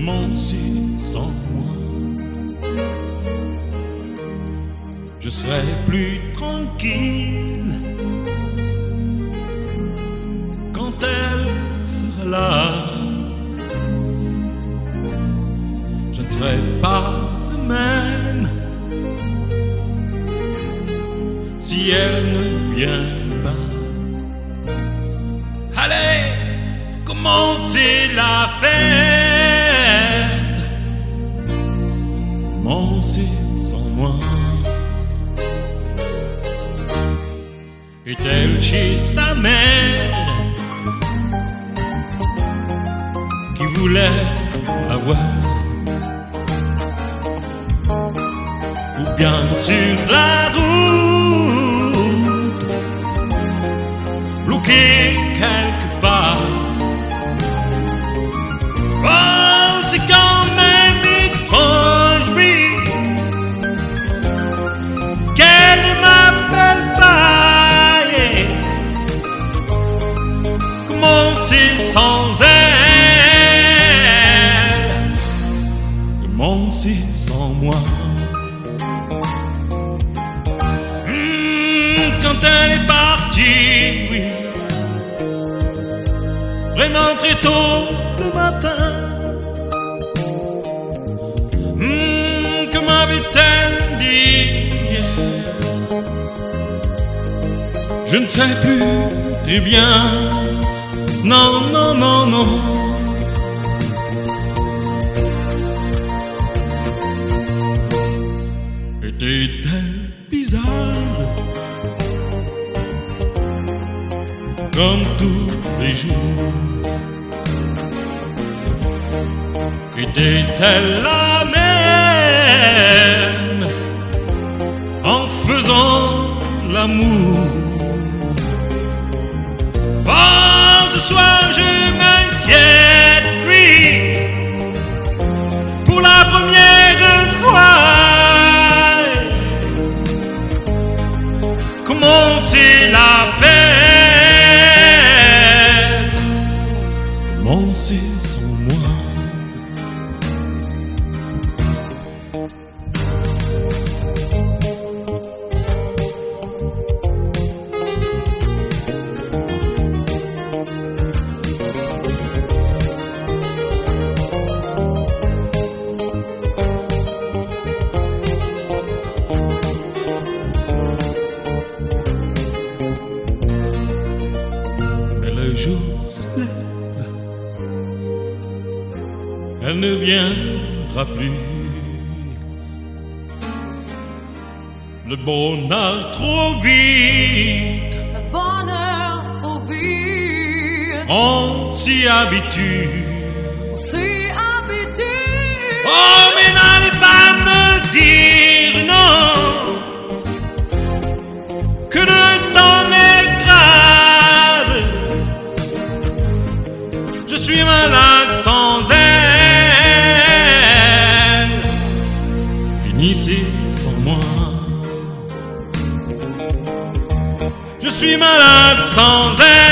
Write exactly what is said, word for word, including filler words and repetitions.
Comment si sans moi je serais plus tranquille quand elle sera là? Je ne serai pas le même si elle ne vient pas. Allez, commencez la fête. Commencez sans moi. Est-elle chez sa mère qui voulait la voir? Ou bien sur la route, bloquée quelque part? Oh, c'est quand même étrange, oui, qu'elle ne m'appelle pas, yeah. Comment c'est sans elle? Comment c'est sans moi? Quand elle est partie, oui, vraiment très tôt ce matin, hmm, que m'avait-elle dit hier? Je ne sais plus très bien, non, non, non, non. Était-elle bizarre comme tous les jours? Était-elle la même en faisant l'amour? Oh, ce soir je m'inquiète, oui, pour la première fois. Comment c'est la fête? Comment c'est sans moi? Le jour se lève, elle ne viendra plus. Le bonheur trop vite, le bonheur trop vite, on s'y habitue. on s'y habitue. Oh, mais n'allez pas me dire non, que le temps est grave. Je suis malade sans elle. Finissez sans moi. Je suis malade sans elle.